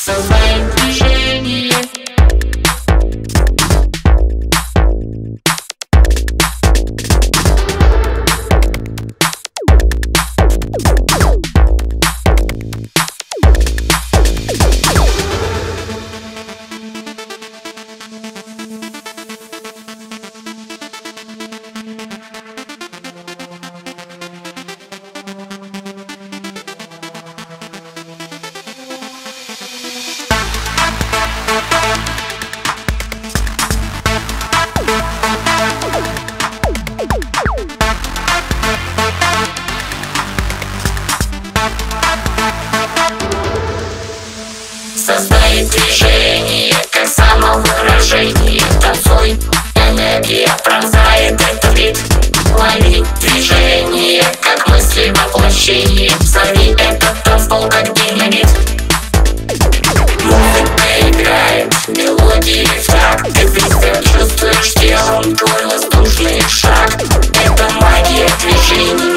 Создай движение. Создай движение, как самовыражение. Танцуй, энергия пронзает этот бит. Лови движение, как мысли воплощение. Взорви этот танцпол, как динамит. Музыка играет, мелодии в такт. Ты везде чувствуешь телом твой воздушный шаг. Это магия движений.